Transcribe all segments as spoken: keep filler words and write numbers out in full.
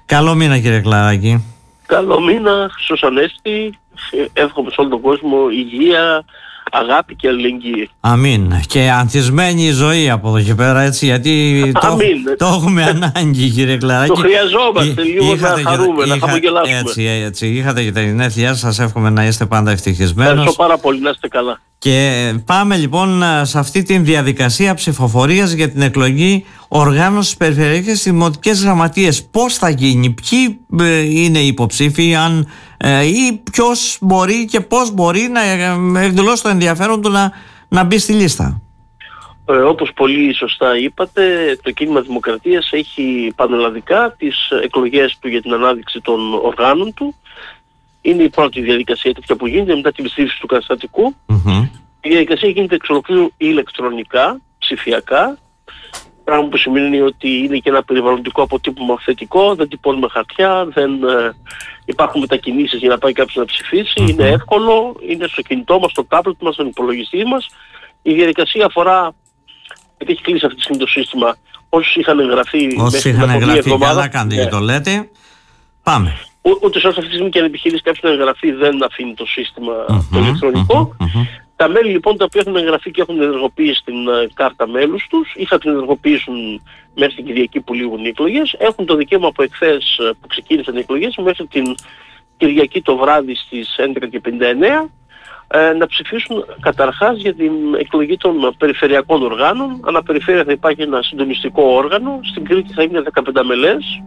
Καλό μήνα, κύριε Κλαράκη. Καλό μήνα, Χριστός Ανέστη. Εύχομαι σε όλο τον κόσμο υγεία, αγάπη και αλληλεγγύη. Αμήν. Και ανθισμένη η ζωή από εδώ και πέρα, έτσι, γιατί το, το έχουμε ανάγκη, κύριε Κλαράκη. Το χρειαζόμαστε λίγο να χαρούμε, να χαμογελάσουμε. Έτσι, έτσι. Είχατε και τα γενέθλιά σας, εύχομαι να είστε πάντα ευτυχισμένος. Ευχαριστώ πάρα πολύ, να είστε καλά. Και πάμε λοιπόν σε αυτή τη διαδικασία ψηφοφορίας για την εκλογή οργάνωσης περιφερειακής δημοτικές γραμματείες. Πώς θα γίνει, ποιοι είναι οι υποψήφοι, αν, ε, ή ποιος μπορεί και πώς μπορεί να εκδηλώσει το ενδιαφέρον του να, να μπει στη λίστα. Ε, όπως πολύ σωστά είπατε, το κίνημα Δημοκρατίας έχει πανελλαδικά τις εκλογές του για την ανάδειξη των οργάνων του. Είναι η πρώτη διαδικασία τέτοια που γίνεται μετά την ψήφιση του καταστατικού. Mm-hmm. Η διαδικασία γίνεται εξ ολοκλήρου ηλεκτρονικά, ψηφιακά, πράγμα που σημαίνει ότι είναι και ένα περιβαλλοντικό αποτύπωμα θετικό, δεν τυπώνουμε χαρτιά, δεν ε, υπάρχουν μετακινήσεις για να πάει κάποιος να ψηφίσει, mm-hmm. είναι εύκολο, είναι στο κινητό μας, στο τάμπλετ μας, στον υπολογιστή μας. Η διαδικασία αφορά, γιατί έχει κλείσει αυτή τη στιγμή το σύστημα, όσους είχαν εγγραφεί όσοι είχαν εγγραφεί, καλά κάνετε και το λέτε. Πάμε. Ούτε σε αυτή τη στιγμή και αν επιχειρήσει κάποιος να εγγραφεί δεν αφήνει το σύστημα mm-hmm, το ηλεκτρονικό. Mm-hmm, mm-hmm. Τα μέλη λοιπόν τα οποία έχουν εγγραφεί και έχουν ενεργοποιήσει την uh, κάρτα μέλους τους ή θα την ενεργοποιήσουν μέχρι την Κυριακή που λήγουν οι εκλογές, έχουν το δικαίωμα από εχθές uh, που ξεκίνησαν οι εκλογές μέχρι την Κυριακή το βράδυ στις έντεκα και πενήντα εννέα uh, να ψηφίσουν καταρχάς για την εκλογή των περιφερειακών οργάνων. Αναπεριφέρεια θα υπάρχει ένα συντονιστικό όργανο, στην Κρήτη θα είναι δεκαπέντε μελές.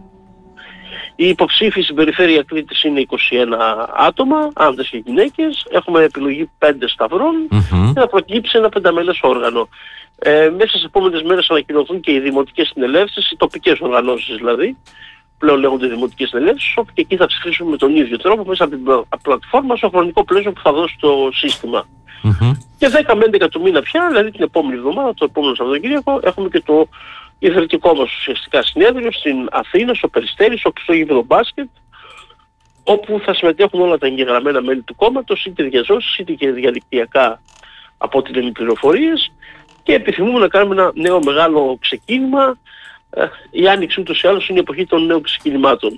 Οι υποψήφοι στην περιφέρεια Κρήτης είναι είκοσι ένα άτομα, άντρες και γυναίκες. Έχουμε επιλογή πέντε σταυρών mm-hmm. και θα προκύψει ένα πενταμελές όργανο. Ε, μέσα στις επόμενες μέρες ανακοινωθούν και οι δημοτικές συνελεύσεις, οι τοπικές οργανώσεις δηλαδή. Πλέον λέγονται δημοτικές συνελεύσεις, όπου και εκεί θα ψηφίσουμε με τον ίδιο τρόπο μέσα από την πλατφόρμα στο χρονικό πλαίσιο που θα δώσει το σύστημα. Mm-hmm. Και δέκα με έντεκα του μήνα πια, δηλαδή την επόμενη εβδομάδα, το επόμενο Σαββατοκύριακο, έχουμε και το ιδρυτικό μας ουσιαστικά συνέδριο στην Αθήνα, στο Περιστέρι, στο γήπεδο μπάσκετ, όπου θα συμμετέχουν όλα τα εγγεγραμμένα μέλη του κόμματος, είτε διαζώσεις είτε και διαδικτυακά από ό,τι λένε οι πληροφορίες, και επιθυμούμε να κάνουμε ένα νέο μεγάλο ξεκίνημα. Η Άνοιξη ούτως ή άλλως είναι η εποχή των νέων ξεκινημάτων.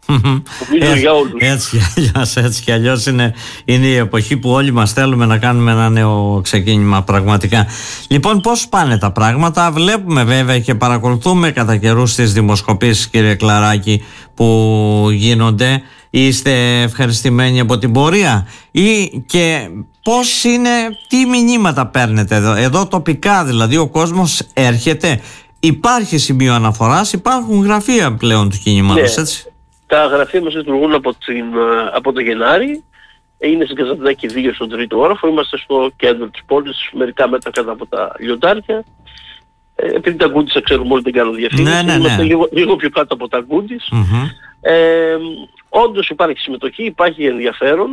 έτσι, για όλους. Έτσι, έτσι, έτσι κι αλλιώς είναι, είναι η εποχή που όλοι μας θέλουμε να κάνουμε ένα νέο ξεκίνημα πραγματικά. Λοιπόν, πώς πάνε τα πράγματα? Βλέπουμε βέβαια και παρακολουθούμε κατά καιρούς τις δημοσκοπήσεις, κύριε Κλαράκη, που γίνονται. Είστε ευχαριστημένοι από την πορεία ή και πώς είναι, τι μηνύματα παίρνετε εδώ, εδώ τοπικά? Δηλαδή ο κόσμος έρχεται, υπάρχει σημείο αναφοράς, υπάρχουν γραφεία πλέον του κινήματος, ναι. Έτσι. Τα γραφεία μας λειτουργούν από, την, από το Γενάρη. Είναι στην Καζαντινάκη δύο στον τρίτο όροφο. Είμαστε στο κέντρο της πόλης, μερικά μέτρα κάτω από τα λιοντάρια. Ε, επειδή τα Γκούντισα ξέρουμε όλοι, δεν κάνω διαφήμιση. Ναι, ναι, ναι. Είμαστε λίγο, λίγο πιο κάτω από τα Γκούντις. Mm-hmm. Ε, όντως υπάρχει συμμετοχή, υπάρχει ενδιαφέρον.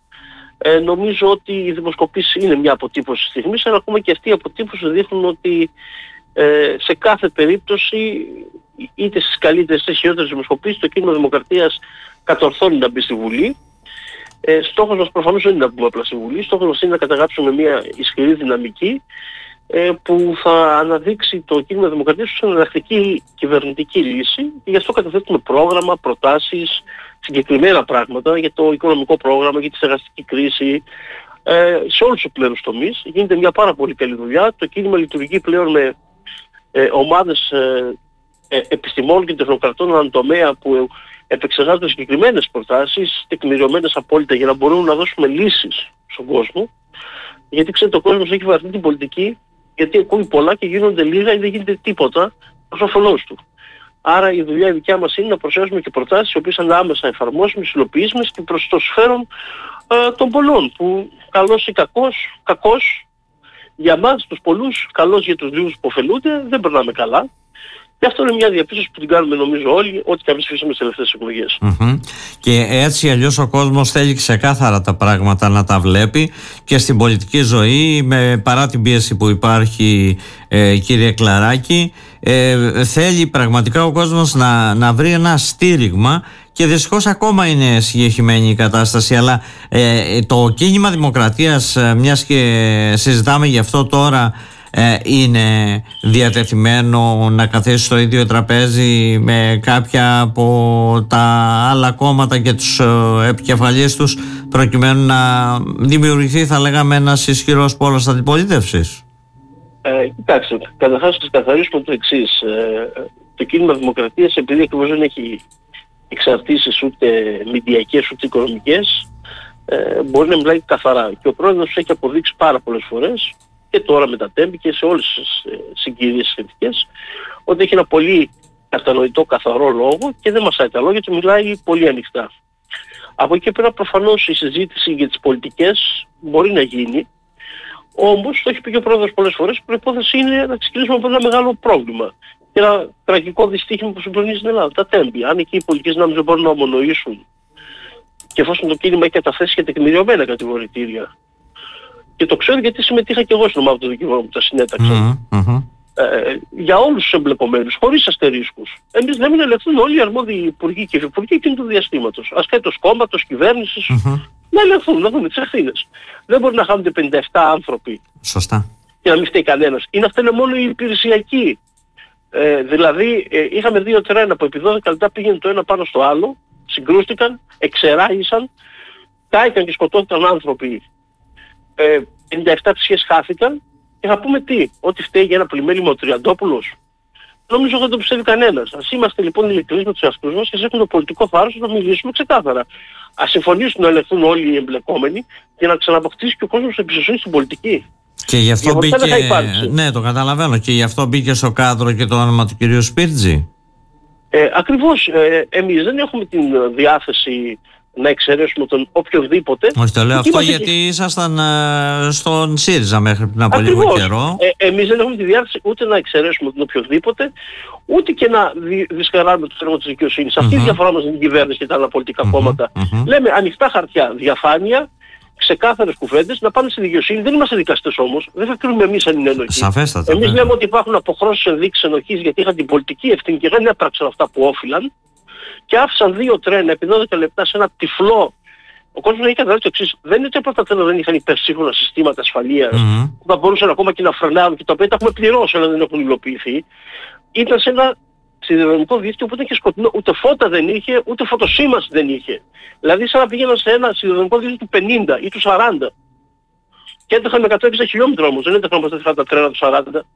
Ε, νομίζω ότι η δημοσκοπήση είναι μια αποτύπωση στιγμής, αλλά ακόμα και αυτή η αποτύπωση δείχνουν ότι ε, σε κάθε περίπτωση, είτε στις καλύτερες είτε στις χειρότερες δημοσκοπήσεις, το κίνημα Δημοκρατίας κατορθώνει να μπει στη Βουλή. Ε, στόχος μας προφανώς δεν είναι να μπούμε απλά στη Βουλή, στόχος μας είναι να καταγράψουμε μια ισχυρή δυναμική ε, που θα αναδείξει το κίνημα Δημοκρατίας ως εναλλακτική κυβερνητική λύση, και γι' αυτό καταθέτουμε πρόγραμμα, προτάσεις, συγκεκριμένα πράγματα για το οικονομικό πρόγραμμα, για τη στεγαστική κρίση, ε, σε όλους τους πλέον τομείς. Γίνεται μια πάρα πολύ καλή δουλειά. Το κίνημα λειτουργεί πλέον με ε, ομάδες ε, ε, επιστημόνων και τεχνοκρατών έναν τομέα που επεξεργάζονται συγκεκριμένες προτάσεις, τεκμηριωμένες απόλυτα, για να μπορούν να δώσουμε λύσεις στον κόσμο. Γιατί ξέρετε, ο κόσμος έχει βαρθεί την πολιτική, γιατί ακούει πολλά και γίνονται λίγα ή δεν γίνεται τίποτα προς όφελός του. Άρα η δουλειά η δικιά μας είναι να προσθέσουμε και προτάσεις οι οποίες είναι άμεσα εφαρμόσιμες, υλοποιήσιμες και προς το συμφέρον ε, των πολλών, που καλός ή κακός, κακός για μας τους πολλούς, καλός για τους λίγους που ωφελούνται, δεν περνάμε καλά. Και αυτό είναι μια διαπίστωση που την κάνουμε νομίζω όλοι, ό,τι και αν ψηφίσαμε στις τελευταίες εκλογές. Mm-hmm. Και έτσι αλλιώς ο κόσμος θέλει ξεκάθαρα τα πράγματα να τα βλέπει και στην πολιτική ζωή, με, παρά την πίεση που υπάρχει, ε, κύριε Κλαράκη, ε, θέλει πραγματικά ο κόσμος να, να βρει ένα στήριγμα, και δυστυχώς ακόμα είναι συγκεχημένη η κατάσταση, αλλά ε, το κίνημα Δημοκρατίας, μιας και συζητάμε γι' αυτό τώρα, ε, είναι διατεθειμένο να καθίσει στο ίδιο τραπέζι με κάποια από τα άλλα κόμματα και τους ε, επικεφαλείς τους, προκειμένου να δημιουργηθεί, θα λέγαμε, ένας ισχυρός πόλος αντιπολίτευσης? Ε, κοιτάξτε, καταρχάς να καθαρίσουμε το εξής. Ε, το κίνημα Δημοκρατίας, επειδή ακριβώς δεν έχει εξαρτήσεις ούτε μηντιακές ούτε οικονομικές, ε, μπορεί να μιλάει καθαρά. Και ο πρόεδρος έχει αποδείξει πάρα πολλές φορές, και τώρα με τα τέμπη και σε όλες τις ε, συγκυρίες σχετικές, ότι έχει ένα πολύ κατανοητό, καθαρό λόγο και δεν μασάει τα λόγια του, μιλάει πολύ ανοιχτά. Από εκεί πέρα προφανώς η συζήτηση για τις πολιτικές μπορεί να γίνει, όμως το έχει πει και ο πρόεδρος πολλές φορές, η προϋπόθεση είναι να ξεκινήσουμε από ένα μεγάλο πρόβλημα. Και ένα τραγικό δυστύχημα που συμπληρώνει στην Ελλάδα, τα τέμπη. Αν εκεί οι πολιτικές δυνάμεις δεν μπορούν να ομονοήσουν, και εφόσον το κίνημα έχει καταθέσει και τεκμηριωμένα κατηγορητήρια, και το ξέρω γιατί συμμετείχα και εγώ στην ομάδα του δικηγόρου που τα συνέταξα, mm-hmm, mm-hmm. Ε, για όλους τους εμπλεκομένους, χωρίς αστερίσκους. Εμείς λέμε να ελεγχθούν όλοι οι αρμόδιοι υπουργοί και υφυπουργοί εκείνου του διαστήματος, ασχέτως κόμματος, κυβέρνησης, mm-hmm. να ελεγχθούν, να δούμε τις ευθύνες. Δεν μπορεί να χάνονται πενήντα επτά άνθρωποι. Σωστά. Και να μην φταίει κανένας. Είναι αυτά είναι μόνο οι υπηρεσιακοί. Ε, δηλαδή ε, είχαμε δύο τρένα που επί δώδεκα λεπτά πήγαινε το ένα πάνω στο άλλο, συγκρούστηκαν, εξεράγησαν, κάηκαν και σκοτώθηκαν άνθρωποι, ε, πενήντα επτά ψυχές χάθηκαν, και θα πούμε τι, ότι φταίει για ένα πλημέλημα ο Τριαντόπουλος? Νομίζω ότι δεν το πιστεύει κανένας. Ας είμαστε λοιπόν ειλικρινείς με τους εαυτούς μας και ας έχουμε το πολιτικό θάρρος να μιλήσουμε ξεκάθαρα. Ας συμφωνήσουν να ελεγχθούν όλοι οι εμπλεκόμενοι για να ξαναποκτήσει και ο κόσμος εμπιστοσύνη στην πολιτική. Και γι' αυτό μπήκε, ναι, το καταλαβαίνω, και γι' αυτό μπήκε στο κάδρο και το όνομα του κυρίου Σπίρτζη. Ε, ακριβώς, ε, εμείς δεν έχουμε την διάθεση να εξαιρέσουμε τον οποιοδήποτε. Όχι, το λέω αυτό γιατί και... ήσασταν ε, στον ΣΥΡΙΖΑ μέχρι πριν από Ακριβώς. λίγο καιρό. Ε, εμείς δεν έχουμε τη διάθεση ούτε να εξαιρέσουμε τον οποιοδήποτε, ούτε και να δι, δυσκαράμε το θέμα της δικαιοσύνης. Mm-hmm. Αυτή η διαφορά μας με την κυβέρνηση και τα άλλα πολιτικά mm-hmm. κόμματα. Mm-hmm. Λέμε ανοιχτά χαρτιά, διαφάνεια, ξεκάθαρες κουβέντες, να πάνε στη δικαιοσύνη. Δεν είμαστε δικαστές όμως, δεν θα κρίνουμε εμείς αν είναι ενοχή. Σαφέστατα. Εμείς λέμε ότι υπάρχουν αποχρώσεις ενδείξεις ενοχής γιατί είχαν την πολιτική ευθύνη και δεν έπραξαν αυτά που όφυλαν, και άφησαν δύο τρένα επί δώδεκα λεπτά σε ένα τυφλό. Ο κόσμος έχει καταλάβει το εξής. Δεν είναι ότι αυτά τα τρένα δεν είχαν υπερσύγχρονα συστήματα ασφαλείας mm-hmm. που θα μπορούσαν ακόμα και να φρενάρουν και τα οποία τα έχουμε πληρώσει αλλά δεν έχουν υλοποιηθεί. Ήταν σε ένα σιδηροδρομικό δίκτυο που ήταν και σκοτεινό. Ούτε φώτα δεν είχε, ούτε φωτοσήμανση δεν είχε. Δηλαδή σαν να πήγαιναν σε ένα σιδηροδρομικό δίκτυο του πενήντα ή του σαράντα. Και έτρεχαν με εκατόν εξήντα χιλιόμετρα όμως, δεν έτρεχαν όπως τα τρένα του σαράντα.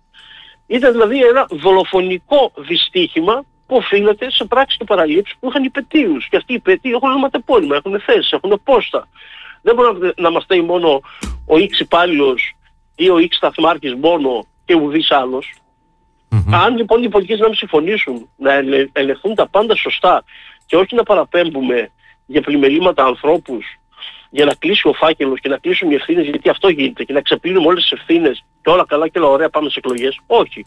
Ήταν δηλαδή ένα δολοφονικό δυστύχημα που οφείλεται σε πράξεις και παραλήψεις που είχαν υπετίους. Και αυτοί οι υπετίοι έχουν ονοματεπώνυμα, έχουν θέσεις, έχουν πόστα. Δεν μπορεί να μας στέει μόνο ο X υπάλληλος ή ο X σταθμάρχης μόνο και ουδής άλλος. Mm-hmm. Αν λοιπόν οι πολιτικές να μην συμφωνήσουν να ελε, ελεγχθούν τα πάντα σωστά και όχι να παραπέμπουμε για πλημελήματα ανθρώπους για να κλείσει ο φάκελος και να κλείσουν οι ευθύνες, γιατί αυτό γίνεται, και να ξεπλύνουμε όλες τις ευθύνες και όλα καλά και όλα ωραία πάμε σε εκλογές. Όχι.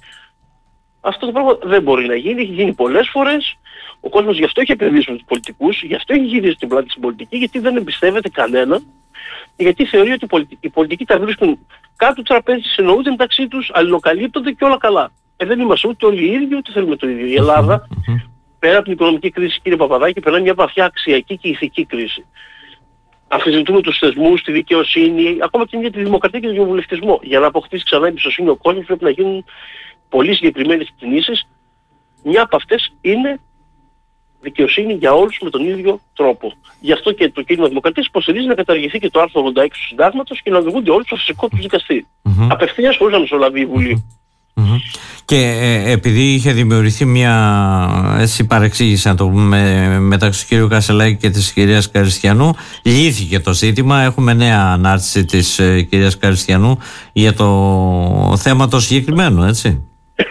Αυτό το πράγμα δεν μπορεί να γίνει, έχει γίνει πολλές φορές. Ο κόσμος γι' αυτό έχει επενδύσει με τους πολιτικούς, γι' αυτό έχει γυρίσει την πλάτη στην πολιτική, γιατί δεν εμπιστεύεται κανένα, γιατί θεωρεί ότι οι πολιτικοί, οι πολιτικοί τα βρίσκουν κάτω του τραπέζι, συνεννοούνται μεταξύ τους, αλληλοκαλύπτονται και όλα καλά. Ε, δεν είμαστε ούτε όλοι οι ίδιοι, ούτε θέλουμε το ίδιο. Η Ελλάδα, πέρα από την οικονομική κρίση, κύριε Παπαδάκη, περνάει μια βαθιά αξιακή και ηθική κρίση. Αμφισβητούμε τους θεσμούς, τη δικαιοσύνη, ακόμα και για τη δημοκρατία και τον κοινοβουλευτισμό. Για να αποκτήσει ξανά εμπιστοσύνη ο κόσμος πρέπει να γίνουν πολύ συγκεκριμένες κινήσεις. Μια από αυτές είναι δικαιοσύνη για όλους με τον ίδιο τρόπο. Γι' αυτό και το κίνημα Δημοκρατίας υποστηρίζει να καταργηθεί και το άρθρο ογδόντα έξι του Συντάγματος και να οδηγούνται όλοι στο φυσικό του δικαστή. Mm-hmm. Απευθείας χωρίς να μεσολαβεί η Βουλή. Mm-hmm. Και ε, επειδή είχε δημιουργηθεί μια έτσι, παρεξήγηση, να το πούμε, μεταξύ του κ. Κασελάκη και της κυρίας Καριστιανού, λύθηκε το ζήτημα. Έχουμε νέα ανάρτηση της ε, κυρίας Καριστιανού για το θέμα το συγκεκριμένο, έτσι.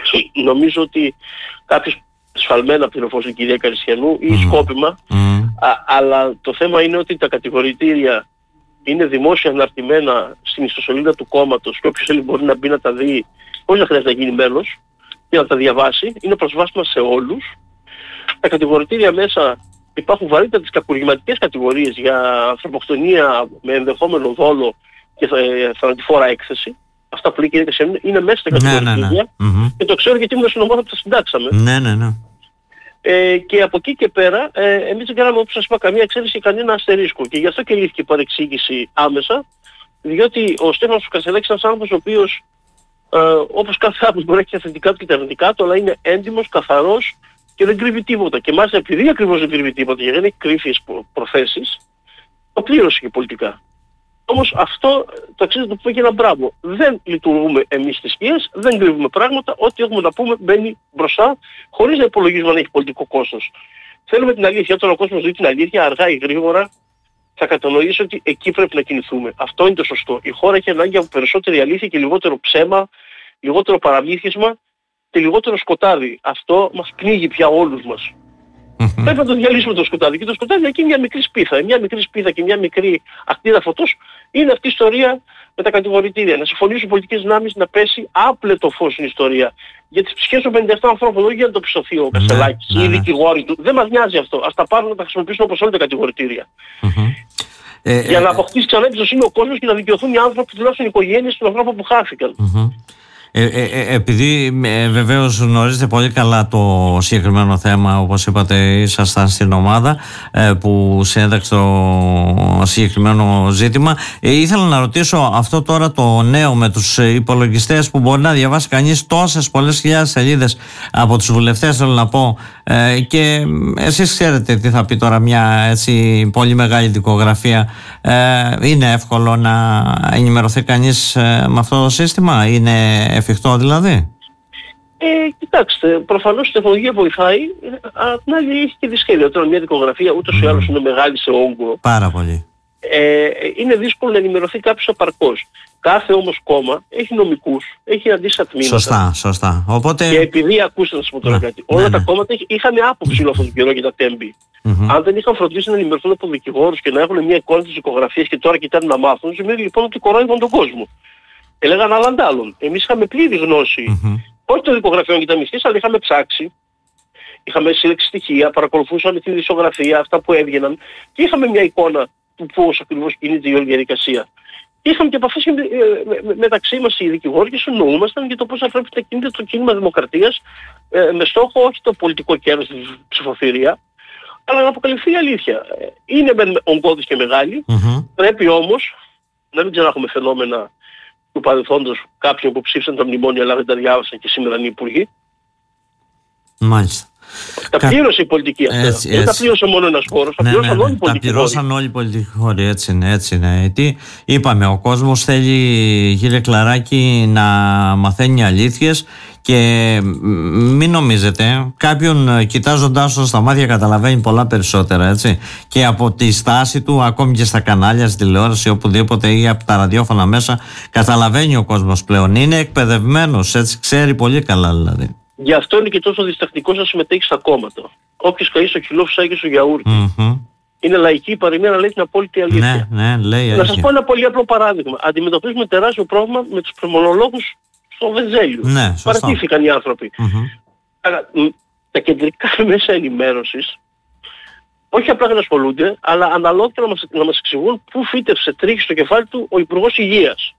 Νομίζω ότι κάποιος σφαλμένα πληροφόρησε η κυρία Καριστιανού ή mm. σκόπιμα, mm. Α, αλλά το θέμα είναι ότι τα κατηγορητήρια είναι δημόσια αναρτημένα στην ιστοσελίδα του κόμματος και όποιος θέλει μπορεί να μπει να τα δει χωρίς να χρειάζεται να γίνει μέλος και να τα διαβάσει. Είναι προσβάσιμα σε όλους. Τα κατηγορητήρια μέσα υπάρχουν βαρύτατες κακουργηματικές κατηγορίες για ανθρωποκτονία με ενδεχόμενο δόλο και θανατηφόρα έκθεση. Αυτά που λέει η κυρία Κασιανού είναι μέσα στα κατηγορητήρια, ναι, ναι, ναι. Mm-hmm. Και το ξέρω γιατί ήμουν στην ομάδα που τα συντάξαμε. Ναι, ναι, ναι. Ε, και από εκεί και πέρα ε, εμείς δεν κάναμε, όπως σας είπα, καμία εξαίρεση και κανένα αστερίσκο. Και γι' αυτό και λύθηκε η παρεξήγηση άμεσα, διότι ο Στέφανος Κασελάκης είναι ένας άνθρωπος ο οποίος Ε, όπως κάθε άνθρωπος μπορεί να έχει τα θετικά του και τα αρνητικά του, αλλά είναι έντιμος, καθαρός και δεν κρύβει τίποτα. Και μάλιστα επειδή ακριβώς δεν κρύβει τίποτα και δεν έχει κρύφιες προθέσεις, το πλήρωσε και πολιτικά. Όμως αυτό το αξίζει να το πούμε και ένα μπράβο. Δεν λειτουργούμε εμείς στις σκιές, δεν κρύβουμε πράγματα, ό,τι έχουμε να πούμε μπαίνει μπροστά, χωρίς να υπολογίζουμε αν έχει πολιτικό κόστος. Θέλουμε την αλήθεια, όταν ο κόσμος δει την αλήθεια αργά ή γρήγορα, θα κατανοήσει ότι εκεί πρέπει να κινηθούμε. Αυτό είναι το σωστό. Η χώρα έχει ανάγκη από περισσότερη αλήθεια και λιγότερο ψέμα, λιγότερο παραμύθισμα και λιγότερο σκοτάδι. Αυτό μας πνίγει πια όλους μας. Mm-hmm. Πρέπει να το διαλύσουμε το σκοτάδι. Και το σκοτάδι εκεί είναι μια μικρή σπίθα. Μια μικρή σπίθα και μια μικρή ακτίδα φωτός είναι αυτή η ιστορία με τα κατηγορητήρια. Να συμφωνήσουν πολιτικές δυνάμεις να πέσει άπλετο φως στην ιστορία. Για τις ψυχές των πενήντα επτά ανθρώπων, όχι για να το πιστωθεί ο Κασελάκης ή οι δικηγόροι του. Δεν μας νοιάζει αυτό. Ας τα πάρουν να τα χρησιμοποιήσουν όπως όλα τα κατηγορητήρια. Mm-hmm. Ε, για ε, να αποκτήσει ξανά εμπιστοσύνη ο κόσμος και να δικαιωθούν οι άνθρωποι, τουλάχιστον οι οικογένειες των ανθρώπων που χάθηκαν. Mm-hmm. Ε, ε, ε, επειδή ε, βεβαίως γνωρίζετε πολύ καλά το συγκεκριμένο θέμα, όπως είπατε ήσασταν στην ομάδα ε, που συνέταξε το συγκεκριμένο ζήτημα, ε, ήθελα να ρωτήσω αυτό τώρα το νέο με τους υπολογιστές που μπορεί να διαβάσει κανείς τόσες πολλές χιλιάδες σελίδες από τους βουλευτές, θέλω να πω, ε, και εσείς ξέρετε τι θα πει τώρα μια έτσι πολύ μεγάλη δικογραφία. ε, είναι εύκολο να ενημερωθεί κανείς ε, με αυτό το σύστημα, είναι εφικτό δηλαδή? Ε, κοιτάξτε, προφανώς η τεχνολογία βοηθάει, αλλά την άλλη έχει και δυσχέρεια. Τώρα μια δικογραφία ούτως ή άλλως είναι μεγάλη σε όγκο. Πάρα πολύ. Ε, είναι δύσκολο να ενημερωθεί κάποιος απαρκώς. Κάθε όμως κόμμα έχει νομικούς, έχει αντίστοιχα τμήματα. Σωστά, σωστά. Οπότε... Και επειδή ακούστε να σας πω τώρα ναι, κάτι, όλα ναι, τα ναι. κόμματα είχαν άποψη όλο αυτόν τον καιρό για τα τέμπη. Mm-hmm. Αν δεν είχαν φροντίσει να ενημερωθούν από δικηγόρους και να έχουν μια εικόνα της δικογραφίας και τώρα κοιτάνε να μάθουν, σημαίνει λοιπόν ότι κορόιδαν τον κόσμο. Έλεγαν άλλαν άλλον. Εμείς είχαμε πλήρη γνώση, mm-hmm. όχι των δικογραφιών και τα μυστής, αλλά είχαμε ψάξει. Είχαμε σύλλεξη στοιχεία, παρακολουθούσαμε τη δισογραφία, αυτά που έβγαιναν και είχαμε μια εικόνα του πώς ακριβώς κινείται η όλη διαδικασία. Και είχαμε και επαφές με, με, με, μεταξύ μας οι δικηγόροι και συνοούμασταν για το πώς θα πρέπει να κινείται το κίνημα δημοκρατίας ε, με στόχο όχι το πολιτικό κέρδος της ψηφοθυρία, αλλά να αποκαλυφθεί η αλήθεια. Είναι ογκώδης και μεγάλη, mm-hmm. πρέπει όμως να μην ξανά έχουμε φαινόμενα του παρελθόντος κάποιοι που ψήφισαν τα μνημόνια αλλά δεν τα διάβασαν και σήμερα είναι υπουργοί. Μάλιστα. Τα πλήρωσε η πολιτική αυτή. Δεν τα πλήρωσε μόνο ένας χώρος, τα ναι, πλήρωσαν ναι, ναι. όλοι οι πολιτικοί χώροι. Τα πλήρωσαν όλοι οι πολιτικοί χώροι, έτσι είναι. Έτσι είναι. Τι είπαμε, ο κόσμος θέλει, κύριε Κλαράκη, να μαθαίνει αλήθειες και μην νομίζετε, κάποιον κοιτάζοντάς τον στα μάτια καταλαβαίνει πολλά περισσότερα, έτσι. Και από τη στάση του, ακόμη και στα κανάλια, στη τηλεόραση, οπουδήποτε ή από τα ραδιόφωνα μέσα, καταλαβαίνει ο κόσμος πλέον. Είναι εκπαιδευμένος, έτσι, ξέρει πολύ καλά δηλαδή. Γι' αυτό είναι και τόσο διστακτικός να συμμετέχει στα κόμματα. Όποιος καεί στο κιλό φυσάει και στο γιαούρτι. Mm-hmm. Είναι λαϊκή παροιμία να λέει την απόλυτη αλήθεια. Ναι, ναι, λέει να σας πω ένα πολύ απλό παράδειγμα. Αντιμετωπίζουμε τεράστιο πρόβλημα με τους πνευμονολόγους στο Βενζέλιο. Ναι, παρατήθηκαν οι άνθρωποι. Mm-hmm. Άρα, τα κεντρικά μέσα ενημέρωσης όχι απλά δεν ασχολούνται, αλλά αναλόγητα να μας, να μας εξηγούν πού φύτευσε τρίχη στο κεφάλι του ο Υπουργός Υγείας.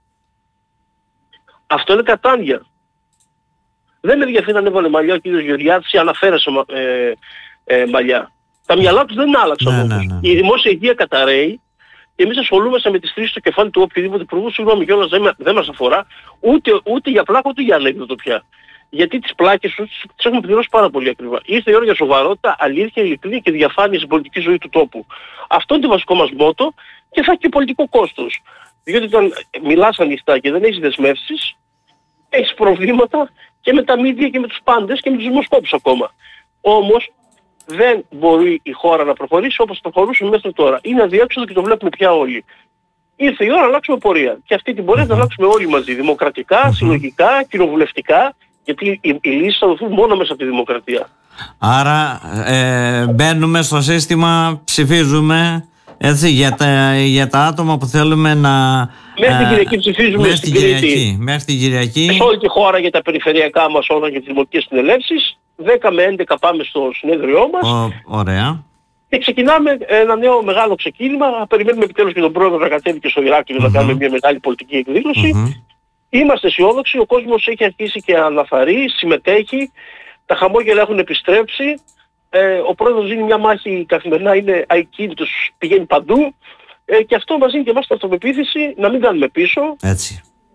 Αυτό είναι κατάνοια. Δεν με ενδιαφέρει αν έβαλε μαλλιά ο κ. Γεωργιάδης ή αναφέρασε ε, ε, μαλλιά. Τα μυαλά τους δεν άλλαξαν ναι, όμως. Ναι, ναι. Η δημόσια υγεία καταραίει και εμείς ασχολούμαστε με τις τρίχες στο κεφάλι του οποιοδήποτε υπουργού, συγγνώμη κιόλας δεν, δεν μας αφορά, ούτε, ούτε για πλάκα ούτε για ανέκδοτο πια. Γιατί τις πλάκες τους τις έχουμε πληρώσει πάρα πολύ ακριβά. Ήρθε η ώρα για σοβαρότητα, αλήθεια, ειλικρίνεια και διαφάνεια στην πολιτική ζωή του τόπου. Αυτό είναι το βασικό μας μότο και θα έχει και πολιτικό κόστος. Διότι όταν μιλάς ανοιχτά και δεν έχεις δεσμεύσεις, έχεις προβλήματα και με τα μίδια και με τους πάντες και με τους δημοσκόπους ακόμα. Όμως δεν μπορεί η χώρα να προχωρήσει όπως προχωρούσε μέχρι τώρα. Είναι αδιέξοδο και το βλέπουμε πια όλοι. Ήρθε η ώρα να αλλάξουμε πορεία. Και αυτή την πορεία θα αλλάξουμε όλοι μαζί. Δημοκρατικά, συλλογικά, κοινοβουλευτικά, γιατί οι, οι λύσεις θα δοθούν μόνο μέσα από τη δημοκρατία. Άρα ε, μπαίνουμε στο σύστημα, ψηφίζουμε έτσι, για, τα, για τα άτομα που θέλουμε να... Μέχρι την Κυριακή ψηφίζουμε μέχρι στην Κυριακή. Μέχρι την Κυριακή. Σε όλη τη χώρα για τα περιφερειακά μας όλα και τις δημοτικές συνελεύσεις. δέκα με έντεκα πάμε στο συνέδριό μας. Ο, ωραία. Και ξεκινάμε ένα νέο μεγάλο ξεκίνημα. Περιμένουμε επιτέλους και τον πρόεδρο να κατέβει και στο Ηράκλειο mm-hmm. να κάνουμε μια μεγάλη πολιτική εκδήλωση. Mm-hmm. Είμαστε αισιόδοξοι. Ο κόσμος έχει αρχίσει και αναθαρρεί, συμμετέχει. Τα χαμόγελα έχουν επιστρέψει. Ε, ο πρόεδρος δίνει μια μάχη καθημερινά, είναι αικίνητος, πηγαίνει παντού. Ε, και αυτό μας δίνει και εμάς την αυτοπεποίθηση να μην κάνουμε πίσω. Έτσι.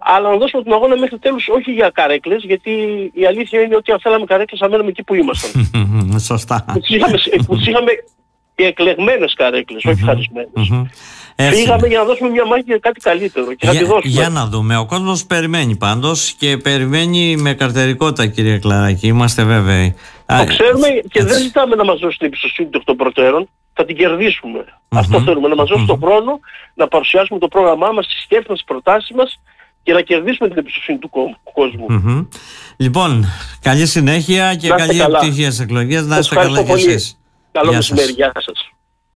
αλλά να δώσουμε τον αγώνα μέχρι τέλους, όχι για καρέκλες, γιατί η αλήθεια είναι ότι αν θέλαμε καρέκλες θα μέναμε εκεί που ήμασταν. Σωστά. Που τις είχαμε, που τις είχαμε και εκλεγμένες καρέκλες, όχι χαρισμένες. Φύγαμε για να δώσουμε μια μάχη για κάτι καλύτερο και θα για, τη δώσουμε. Για να δούμε. Ο κόσμος περιμένει πάντως και περιμένει με καρτερικότητα, κύριε Κλαράκη. Είμαστε βέβαιοι. Το ξέρουμε και έτσι. Δεν ζητάμε να μας δώσει την εμπιστοσύνη των εκ των προτέρων. Θα την κερδίσουμε. Mm-hmm. Αυτό θέλουμε. Να μας δώσει mm-hmm. τον χρόνο να παρουσιάσουμε το πρόγραμμά μας, τις σκέψεις μας, τις προτάσεις μας και να κερδίσουμε την εμπιστοσύνη του κόσμου. Mm-hmm. Λοιπόν, καλή συνέχεια και καλή επιτυχία στις εκλογές. Να είστε καλά κι εσείς. Καλό μεσημέρι. Γεια σας.